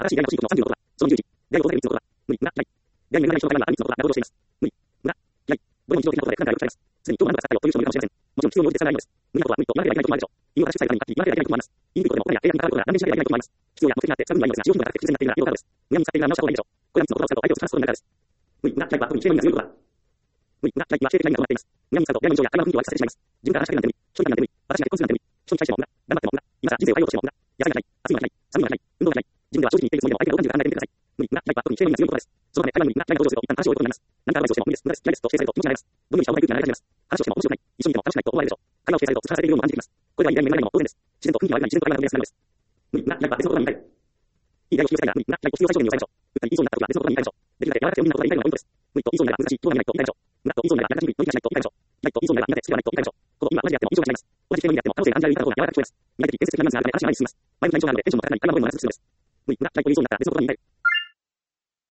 新しい大学の中心部の30のことは、その21、大学を取れる3つのことは、無理、無駄、ない。大学の大学の大学の3つのことは、労働しています。無理、無駄、ない。どの道の的なことで不可能であることで、すでに今日何度か使ったよという人もいるかもしれません。もちろん必要に応じて使わないのです。無理なことは無理と言わなければいけないこともあるでしょう。理由が正しくされたのに、言わなければいけないこともあります。言いにくいことでも、これや契約に関わることが断定しなければいけないこともあります。必要や目的があって使う分にはいいのですが、使用頻度が高くて不自然なっているなら、要からです。無駄に使っているなら直した方がいいでしょう。これら3つのことを使うと相手を突かすことになるからです。無理、無駄、ないは特に規定の意味が強いことだ。無理、無駄、ないは否定的な意味が伴っています。無駄に使うと、部屋の印象や会話の雰囲気を悪くさせてしまいます。自分から話しかけるなんて無理、人になんて無理、私が結婚するなんて無理、人に対しても無駄、頑張っても無駄、今さら人生を変えようとしても無駄、野菜がない、暑いのがない、寒いのがない、運動がない、自分では正直に言っているつもりでも相手がどう感じるか考えてみてください。無理、無駄、ないは特に否定の意味が強いことです。そのため、会話に無理、無駄、ないが登場すると、一旦話を終えることになります。何かアドバイスをしても無理です、無駄です、嫌いですと否定されると気持ちになります。どのようにした方がいい空気が流れ始めます。話をしても面白くない、一緒にいても楽しくないと思われるでしょう。会話を否定されると使わされているようにも感じてきます。これはいい意味でも当然です。自然と雰囲気が悪くなり、自然と会話が生み出すなのです。無理、無駄、ないは別の言葉に言い換える。いい大を引き寄せたいなら、無理、無駄、ないを必要最小限に抑えましょう。うっかり依存になった時は別の言葉に言い換えましょう。できるだけ柔らかくて穏便な言葉で言い換えるのがポイントです。無理と依存なら難しい、どうならないと言い換えましょう。無駄と依存なら長く伸びしないと言い換えましょう。ないと依存ならみんなで必要ないと言い換えましょう。この意味は同じであっても印象が違います。同じ否定の意味であっても可能性が感じられる言い方の方が柔らかく聞こえます。未来的建設的なニュアンスがあるため話が前に進みます。前向きな印象があるのでテンションも高くなる前もならず進むのです。無理、無駄、ないと依存になったら別の言葉に言い換える。